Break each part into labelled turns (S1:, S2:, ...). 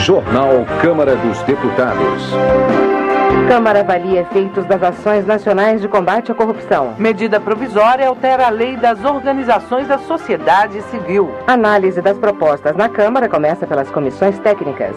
S1: Jornal Câmara dos Deputados.
S2: Câmara avalia efeitos das ações nacionais de combate à corrupção.
S3: Medida provisória altera a lei das organizações da sociedade civil.
S2: Análise das propostas na Câmara começa pelas comissões técnicas.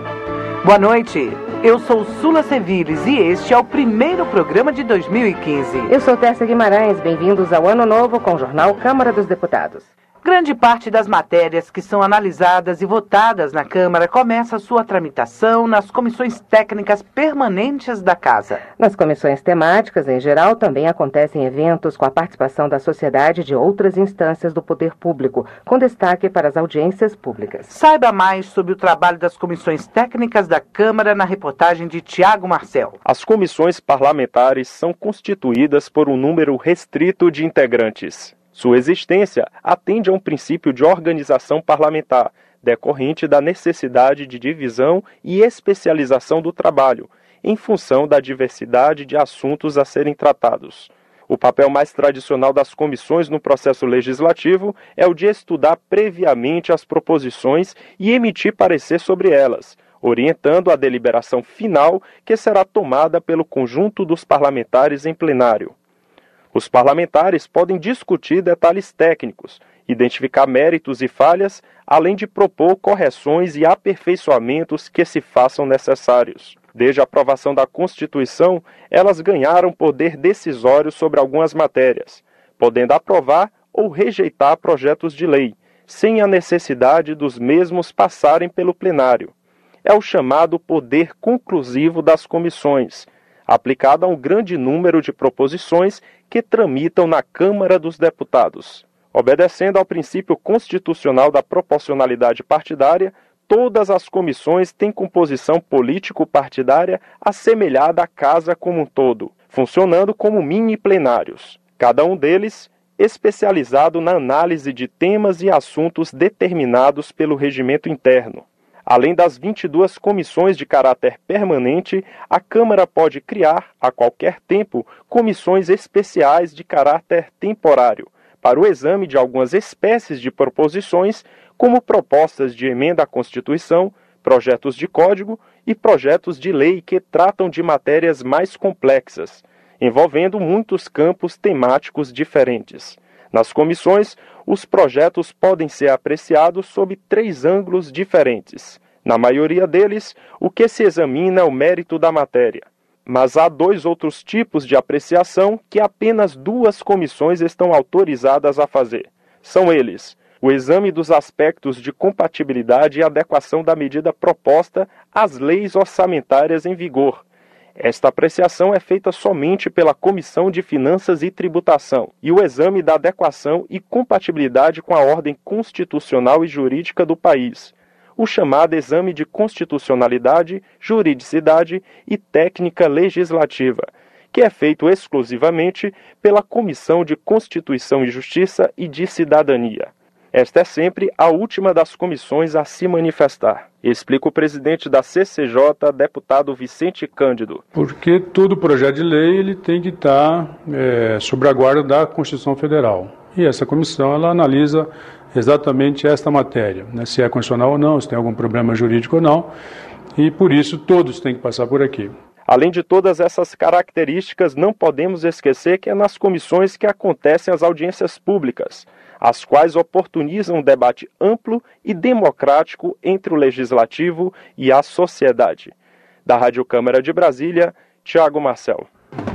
S3: Boa noite, eu sou Sula Seviles e este é o primeiro programa de 2015.
S2: Eu sou Tessa Guimarães, bem-vindos ao Ano Novo com o Jornal Câmara dos Deputados.
S3: Grande parte das matérias que são analisadas e votadas na Câmara começa a sua tramitação nas comissões técnicas permanentes da Casa.
S2: Nas comissões temáticas, em geral, também acontecem eventos com a participação da sociedade e de outras instâncias do poder público, com destaque para as audiências públicas.
S3: Saiba mais sobre o trabalho das comissões técnicas da Câmara na reportagem de Tiago Marcel.
S4: As comissões parlamentares são constituídas por um número restrito de integrantes. Sua existência atende a um princípio de organização parlamentar, decorrente da necessidade de divisão e especialização do trabalho, em função da diversidade de assuntos a serem tratados. O papel mais tradicional das comissões no processo legislativo é o de estudar previamente as proposições e emitir parecer sobre elas, orientando a deliberação final que será tomada pelo conjunto dos parlamentares em plenário. Os parlamentares podem discutir detalhes técnicos, identificar méritos e falhas, além de propor correções e aperfeiçoamentos que se façam necessários. Desde a aprovação da Constituição, elas ganharam poder decisório sobre algumas matérias, podendo aprovar ou rejeitar projetos de lei, sem a necessidade dos mesmos passarem pelo plenário. É o chamado poder conclusivo das comissões, aplicado a um grande número de proposições que tramitam na Câmara dos Deputados. Obedecendo ao princípio constitucional da proporcionalidade partidária, todas as comissões têm composição político-partidária assemelhada à Casa como um todo, funcionando como mini-plenários, cada um deles especializado na análise de temas e assuntos determinados pelo regimento interno. Além das 22 comissões de caráter permanente, a Câmara pode criar, a qualquer tempo, comissões especiais de caráter temporário, para o exame de algumas espécies de proposições, como propostas de emenda à Constituição, projetos de código e projetos de lei que tratam de matérias mais complexas, envolvendo muitos campos temáticos diferentes. Nas comissões, os projetos podem ser apreciados sob 3 ângulos diferentes. Na maioria deles, o que se examina é o mérito da matéria. Mas há 2 outros tipos de apreciação que apenas 2 comissões estão autorizadas a fazer. São eles: o exame dos aspectos de compatibilidade e adequação da medida proposta às leis orçamentárias em vigor. Esta apreciação é feita somente pela Comissão de Finanças e Tributação, e o exame da adequação e compatibilidade com a ordem constitucional e jurídica do país, o chamado exame de constitucionalidade, juridicidade e técnica legislativa, que é feito exclusivamente pela Comissão de Constituição e Justiça e de Cidadania. Esta é sempre a última das comissões a se manifestar, explica o presidente da CCJ, deputado Vicente Cândido.
S5: Porque todo projeto de lei ele tem que estar sob a guarda da Constituição Federal. E essa comissão ela analisa exatamente esta matéria, né, se é constitucional ou não, se tem algum problema jurídico ou não, e por isso todos têm que passar por aqui.
S4: Além de todas essas características, não podemos esquecer que é nas comissões que acontecem as audiências públicas, as quais oportunizam um debate amplo e democrático entre o Legislativo e a sociedade. Da Rádio Câmara de Brasília, Tiago Marcel.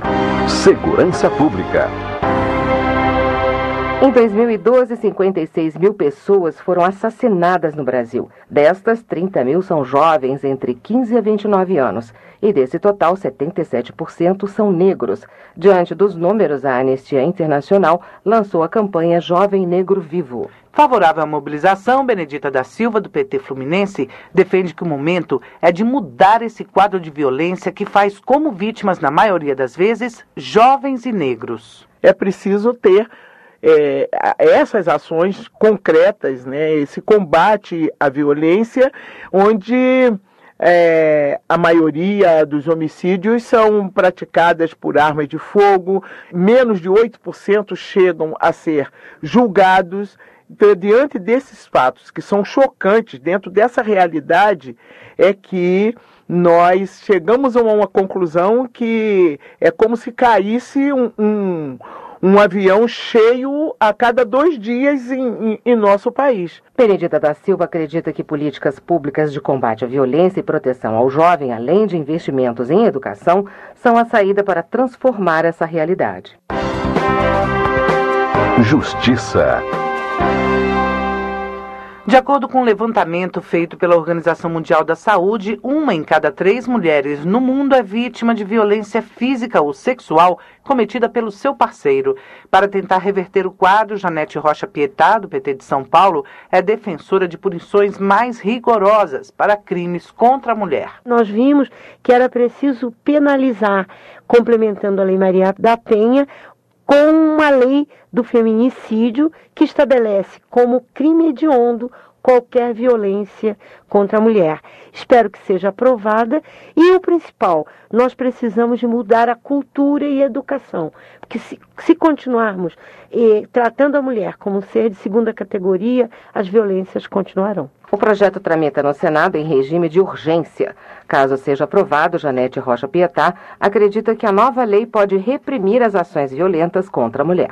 S1: Segurança Pública.
S2: Em 2012, 56 mil pessoas foram assassinadas no Brasil. Destas, 30 mil são jovens entre 15 a 29 anos. E desse total, 77% são negros. Diante dos números, a Anistia Internacional lançou a campanha Jovem Negro Vivo.
S3: Favorável à mobilização, Benedita da Silva, do PT Fluminense, defende que o momento é de mudar esse quadro de violência que faz como vítimas, na maioria das vezes, jovens e negros.
S6: É preciso ter essas ações concretas, né, esse combate à violência, onde a maioria dos homicídios são praticadas por armas de fogo, menos de 8% chegam a ser julgados Então, diante desses fatos que são chocantes, dentro dessa realidade, é que nós chegamos a uma conclusão que é como se caísse um avião cheio a cada 2 dias em nosso país.
S2: Benedita da Silva acredita que políticas públicas de combate à violência e proteção ao jovem, além de investimentos em educação, são a saída para transformar essa realidade.
S1: Justiça.
S3: De acordo com um levantamento feito pela Organização Mundial da Saúde, 1 em cada 3 mulheres no mundo é vítima de violência física ou sexual cometida pelo seu parceiro. Para tentar reverter o quadro, Janete Rocha Pietá, do PT de São Paulo, é defensora de punições mais rigorosas para crimes contra a mulher.
S7: Nós vimos que era preciso penalizar, complementando a Lei Maria da Penha, com uma lei do feminicídio que estabelece como crime hediondo qualquer violência contra a mulher. Espero que seja aprovada e o principal, nós precisamos de mudar a cultura e a educação, porque se continuarmos tratando a mulher como ser de segunda categoria, as violências continuarão.
S2: O projeto tramita no Senado em regime de urgência. Caso seja aprovado, Janete Rocha Pietá acredita que a nova lei pode reprimir as ações violentas contra a mulher.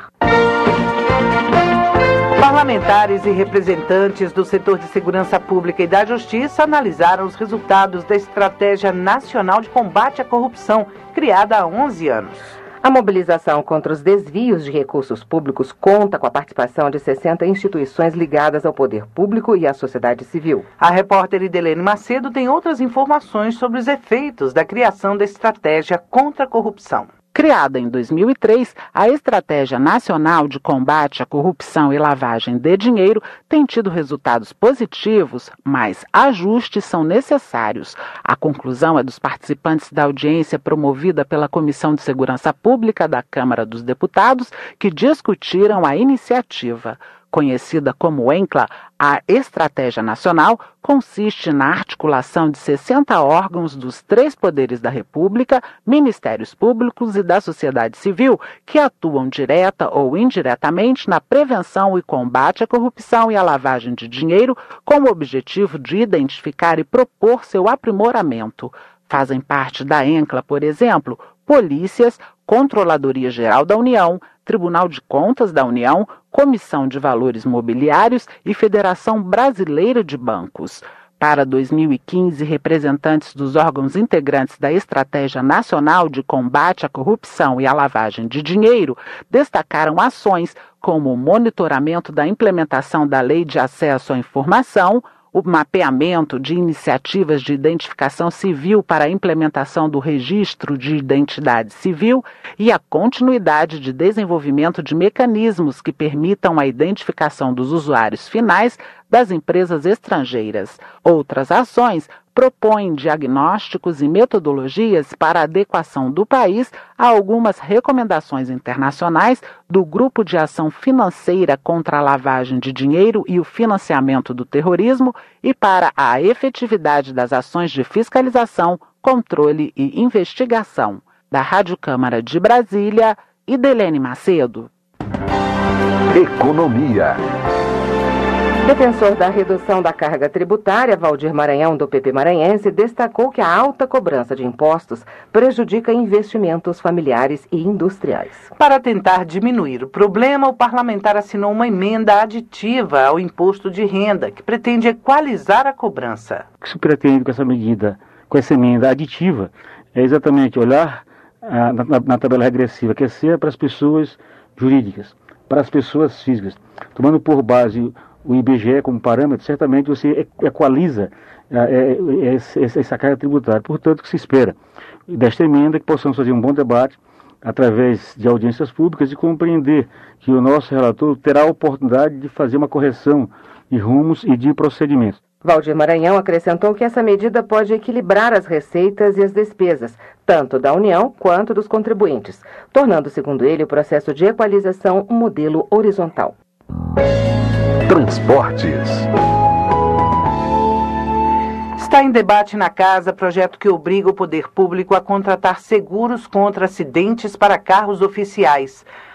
S3: Parlamentares e representantes do setor de segurança pública e da justiça analisaram os resultados da Estratégia Nacional de Combate à Corrupção, criada há 11 anos.
S2: A mobilização contra os desvios de recursos públicos conta com a participação de 60 instituições ligadas ao poder público e à sociedade civil.
S3: A repórter Idelene Macedo tem outras informações sobre os efeitos da criação da Estratégia contra a Corrupção.
S8: Criada em 2003, a Estratégia Nacional de Combate à Corrupção e Lavagem de Dinheiro tem tido resultados positivos, mas ajustes são necessários. A conclusão é dos participantes da audiência promovida pela Comissão de Segurança Pública da Câmara dos Deputados, que discutiram a iniciativa. Conhecida como ENCLA, a Estratégia Nacional consiste na articulação de 60 órgãos dos 3 poderes da República, ministérios públicos e da sociedade civil, que atuam direta ou indiretamente na prevenção e combate à corrupção e à lavagem de dinheiro, com o objetivo de identificar e propor seu aprimoramento. Fazem parte da ENCLA, por exemplo, polícias, Controladoria Geral da União, Tribunal de Contas da União, Comissão de Valores Mobiliários e Federação Brasileira de Bancos. Para 2015, representantes dos órgãos integrantes da Estratégia Nacional de Combate à Corrupção e à Lavagem de Dinheiro destacaram ações como o monitoramento da implementação da Lei de Acesso à Informação, o mapeamento de iniciativas de identificação civil para a implementação do Registro de Identidade Civil e a continuidade de desenvolvimento de mecanismos que permitam a identificação dos usuários finais das empresas estrangeiras. Outras ações propõem diagnósticos e metodologias para a adequação do país a algumas recomendações internacionais do Grupo de Ação Financeira contra a Lavagem de Dinheiro e o Financiamento do Terrorismo e para a efetividade das ações de fiscalização, controle e investigação. Da Rádio Câmara de Brasília, Idelene Macedo.
S1: Economia.
S2: Defensor da redução da carga tributária, Valdir Maranhão, do PP Maranhense, destacou que a alta cobrança de impostos prejudica investimentos familiares e industriais.
S3: Para tentar diminuir o problema, o parlamentar assinou uma emenda aditiva ao imposto de renda, que pretende equalizar a cobrança.
S9: O que se pretende com essa medida, com essa emenda aditiva, é exatamente olhar na tabela regressiva, que seja para as pessoas jurídicas, para as pessoas físicas, tomando por base o IBGE como parâmetro, certamente você equaliza essa carga tributária. Portanto, o que se espera desta emenda é que possamos fazer um bom debate através de audiências públicas e compreender que o nosso relator terá a oportunidade de fazer uma correção de rumos e de procedimentos.
S2: Valdir Maranhão acrescentou que essa medida pode equilibrar as receitas e as despesas, tanto da União quanto dos contribuintes, tornando, segundo ele, o processo de equalização um modelo horizontal.
S1: Transportes.
S3: Está em debate na Casa projeto que obriga o poder público a contratar seguros contra acidentes para carros oficiais.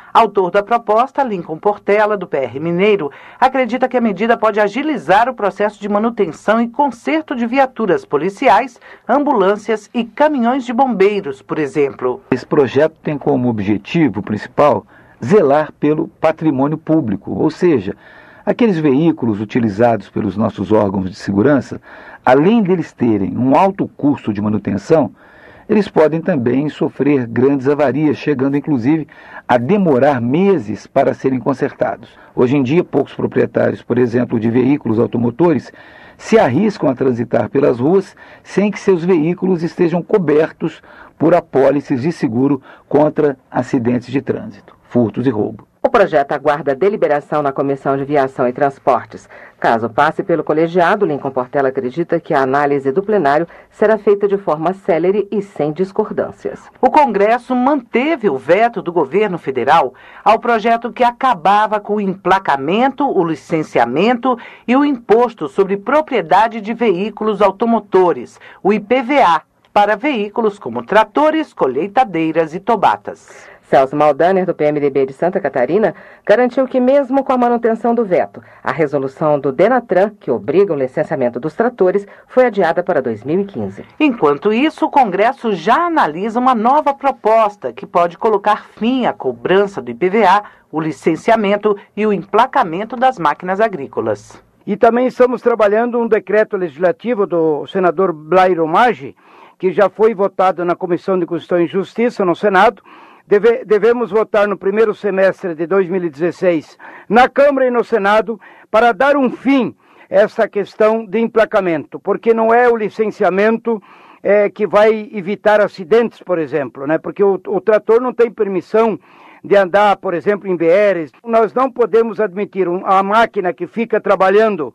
S3: Autor da proposta, Lincoln Portela, do PR Mineiro, acredita que a medida pode agilizar o processo de manutenção e conserto de viaturas policiais, ambulâncias e caminhões de bombeiros, por exemplo.
S10: Esse projeto tem como objetivo principal zelar pelo patrimônio público, ou seja, aqueles veículos utilizados pelos nossos órgãos de segurança, além deles terem um alto custo de manutenção, eles podem também sofrer grandes avarias, chegando inclusive a demorar meses para serem consertados. Hoje em dia, poucos proprietários, por exemplo, de veículos automotores, se arriscam a transitar pelas ruas sem que seus veículos estejam cobertos por apólices de seguro contra acidentes de trânsito, furtos e roubo.
S2: O projeto aguarda deliberação na Comissão de Viação e Transportes. Caso passe pelo colegiado, Lincoln Portela acredita que a análise do plenário será feita de forma célere e sem discordâncias.
S3: O Congresso manteve o veto do governo federal ao projeto que acabava com o emplacamento, o licenciamento e o imposto sobre propriedade de veículos automotores, o IPVA, para veículos como tratores, colheitadeiras e tobatas.
S2: Celso Maldaner, do PMDB de Santa Catarina, garantiu que mesmo com a manutenção do veto, a resolução do Denatran, que obriga o licenciamento dos tratores, foi adiada para 2015.
S3: Enquanto isso, o Congresso já analisa uma nova proposta que pode colocar fim à cobrança do IPVA, o licenciamento e o emplacamento das máquinas agrícolas.
S11: E também estamos trabalhando um decreto legislativo do senador Blairo Maggi, que já foi votado na Comissão de Constituição e Justiça no Senado. Devemos votar no primeiro semestre de 2016 na Câmara e no Senado para dar um fim a essa questão de emplacamento, porque não é o licenciamento que vai evitar acidentes, por exemplo, né? Porque o trator não tem permissão de andar, por exemplo, em BRs. Nós não podemos admitir a máquina que fica trabalhando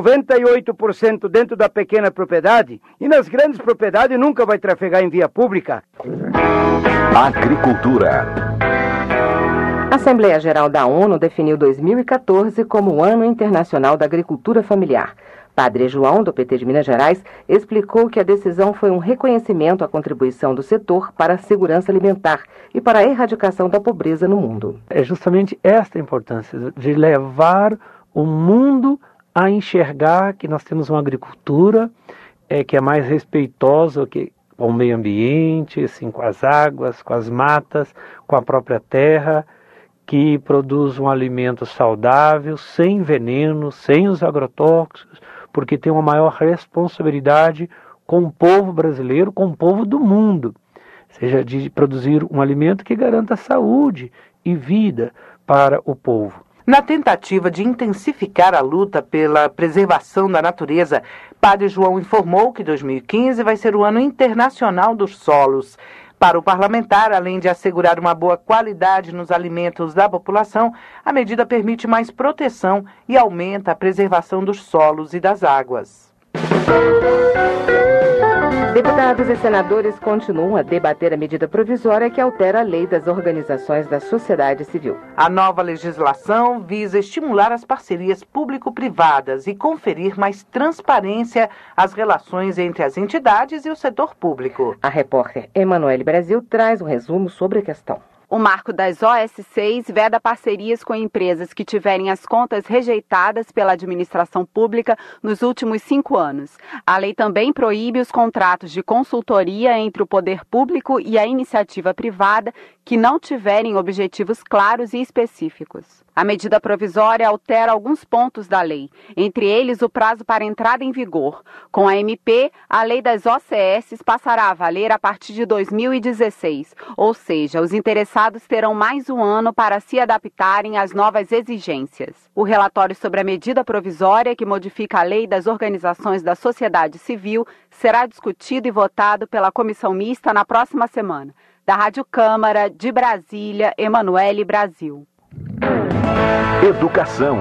S11: 98% dentro da pequena propriedade e nas grandes propriedades nunca vai trafegar em via pública.
S1: Agricultura.
S2: A Assembleia Geral da ONU definiu 2014 como o Ano Internacional da Agricultura Familiar. Padre João, do PT de Minas Gerais, explicou que a decisão foi um reconhecimento à contribuição do setor para a segurança alimentar e para a erradicação da pobreza no mundo.
S12: É justamente esta a importância de levar o mundo a enxergar que nós temos uma agricultura que é mais respeitosa com o meio ambiente, assim, com as águas, com as matas, com a própria terra, que produz um alimento saudável, sem veneno, sem os agrotóxicos, porque tem uma maior responsabilidade com o povo brasileiro, com o povo do mundo, seja de produzir um alimento que garanta saúde e vida para o povo.
S3: Na tentativa de intensificar a luta pela preservação da natureza, Padre João informou que 2015 vai ser o Ano Internacional dos Solos. Para o parlamentar, além de assegurar uma boa qualidade nos alimentos da população, a medida permite mais proteção e aumenta a preservação dos solos e das águas.
S2: Deputados e senadores continuam a debater a medida provisória que altera a lei das organizações da sociedade civil.
S3: A nova legislação visa estimular as parcerias público-privadas e conferir mais transparência às relações entre as entidades e o setor público.
S2: A repórter Emanuele Brasil traz um resumo sobre a questão.
S13: O marco das OS6 veda parcerias com empresas que tiverem as contas rejeitadas pela administração pública nos últimos 5 anos. A lei também proíbe os contratos de consultoria entre o poder público e a iniciativa privada que não tiverem objetivos claros e específicos. A medida provisória altera alguns pontos da lei, entre eles o prazo para entrada em vigor. Com a MP, a lei das OCS passará a valer a partir de 2016, ou seja, os interessados terão mais um ano para se adaptarem às novas exigências. O relatório sobre a medida provisória que modifica a lei das organizações da sociedade civil será discutido e votado pela comissão mista na próxima semana. Da Rádio Câmara, de Brasília, Emanuele Brasil.
S1: Educação.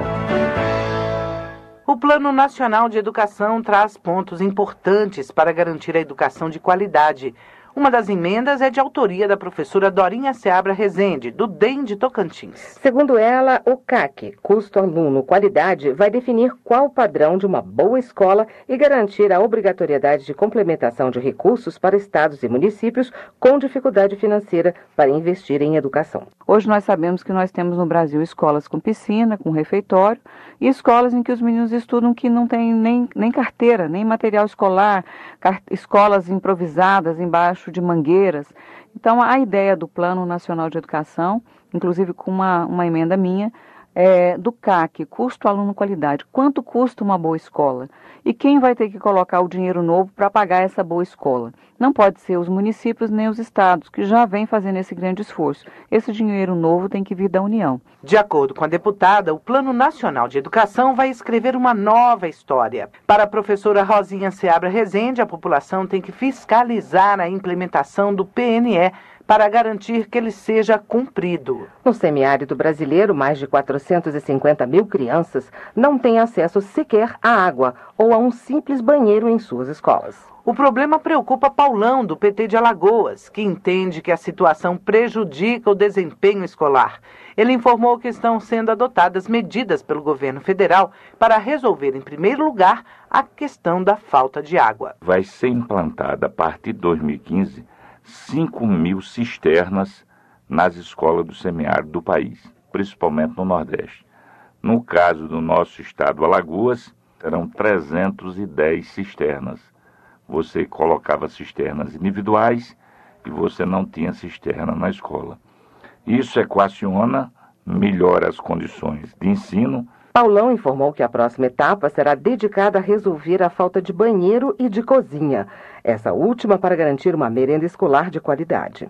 S3: O Plano Nacional de Educação traz pontos importantes para garantir a educação de qualidade. Uma das emendas é de autoria da professora Dorinha Seabra Rezende, do DEM de Tocantins.
S2: Segundo ela, o CAC, custo-aluno-qualidade, vai definir qual o padrão de uma boa escola e garantir a obrigatoriedade de complementação de recursos para estados e municípios com dificuldade financeira para investir em educação.
S14: Hoje nós sabemos que nós temos no Brasil escolas com piscina, com refeitório, e escolas em que os meninos estudam que não tem nem carteira, nem material escolar, escolas improvisadas embaixo de mangueiras. Então, a ideia do Plano Nacional de Educação, inclusive com uma emenda minha, do CAC, custo aluno qualidade. Quanto custa uma boa escola? E quem vai ter que colocar o dinheiro novo para pagar essa boa escola? Não pode ser os municípios nem os estados, que já vêm fazendo esse grande esforço. Esse dinheiro novo tem que vir da União.
S3: De acordo com a deputada, o Plano Nacional de Educação vai escrever uma nova história. Para a professora Rosinha Seabra Rezende, a população tem que fiscalizar a implementação do PNE, para garantir que ele seja cumprido.
S2: No semiárido brasileiro, mais de 450 mil crianças não têm acesso sequer à água ou a um simples banheiro em suas escolas.
S3: O problema preocupa Paulão, do PT de Alagoas, que entende que a situação prejudica o desempenho escolar. Ele informou que estão sendo adotadas medidas pelo governo federal para resolver, em primeiro lugar, a questão da falta de água.
S15: Vai ser implantada, a partir de 2015, 5.000 cisternas nas escolas do semiárido do país, principalmente no Nordeste. No caso do nosso estado, Alagoas, serão 310 cisternas. Você colocava cisternas individuais e você não tinha cisterna na escola. Isso equaciona, melhora as condições de ensino.
S2: Paulão informou que a próxima etapa será dedicada a resolver a falta de banheiro e de cozinha. Essa última para garantir uma merenda escolar de qualidade.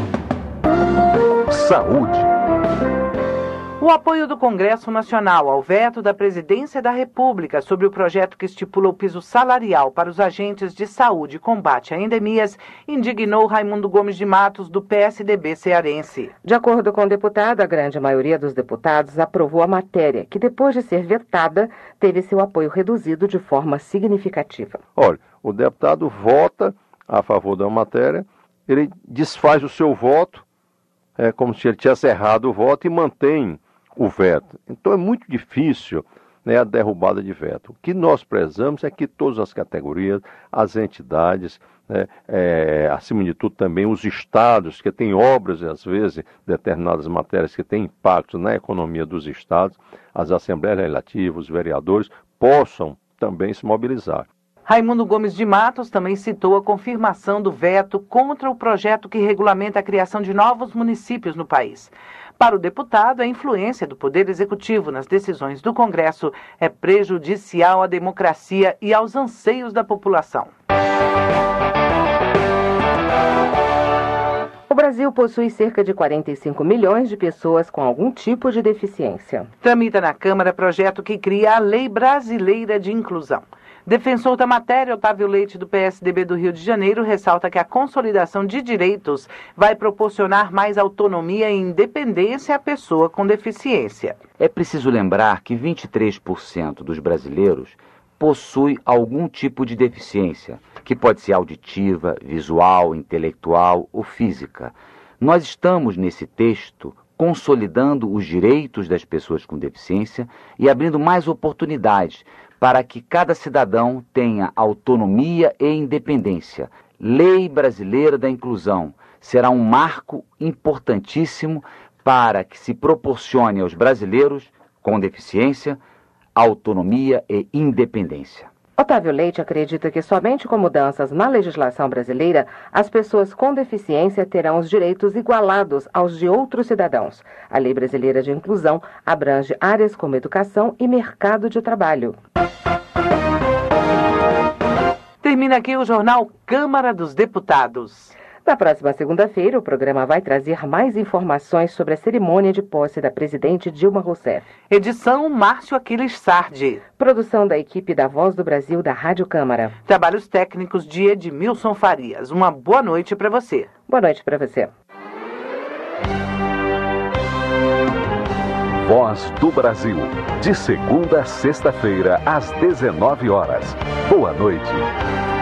S1: Saúde.
S3: O apoio do Congresso Nacional ao veto da Presidência da República sobre o projeto que estipula o piso salarial para os agentes de saúde e combate a endemias indignou Raimundo Gomes de Matos, do PSDB cearense.
S2: De acordo com o deputado, a grande maioria dos deputados aprovou a matéria, que depois de ser vetada, teve seu apoio reduzido de forma significativa.
S16: Olha, o deputado vota a favor da matéria, ele desfaz o seu voto, é como se ele tivesse errado o voto e mantém o veto. Então é muito difícil, né, a derrubada de veto. O que nós prezamos é que todas as categorias, as entidades, né, acima de tudo também os estados, que têm obras, às vezes, determinadas matérias que têm impacto na economia dos estados, as assembleias legislativas, os vereadores, possam também se mobilizar.
S3: Raimundo Gomes de Matos também citou a confirmação do veto contra o projeto que regulamenta a criação de novos municípios no país. Para o deputado, a influência do Poder Executivo nas decisões do Congresso é prejudicial à democracia e aos anseios da população.
S2: O Brasil possui cerca de 45 milhões de pessoas com algum tipo de deficiência.
S3: Tramita na Câmara projeto que cria a Lei Brasileira de Inclusão. Defensor da matéria, Otávio Leite, do PSDB do Rio de Janeiro, ressalta que a consolidação de direitos vai proporcionar mais autonomia e independência à pessoa com deficiência.
S17: É preciso lembrar que 23% dos brasileiros possui algum tipo de deficiência, que pode ser auditiva, visual, intelectual ou física. Nós estamos, nesse texto, consolidando os direitos das pessoas com deficiência e abrindo mais oportunidades para que cada cidadão tenha autonomia e independência. Lei Brasileira da Inclusão será um marco importantíssimo para que se proporcione aos brasileiros com deficiência autonomia e independência.
S2: Otávio Leite acredita que somente com mudanças na legislação brasileira, as pessoas com deficiência terão os direitos igualados aos de outros cidadãos. A Lei Brasileira de Inclusão abrange áreas como educação e mercado de trabalho.
S3: Termina aqui o jornal Câmara dos Deputados.
S2: Na próxima segunda-feira, o programa vai trazer mais informações sobre a cerimônia de posse da presidente Dilma Rousseff.
S3: Edição Márcio Aquiles Sardi.
S2: Produção da equipe da Voz do Brasil da Rádio Câmara.
S3: Trabalhos técnicos de Edmilson Farias. Uma boa noite para você.
S2: Boa noite para você.
S1: Voz do Brasil. De segunda a sexta-feira, às 19 horas. Boa noite.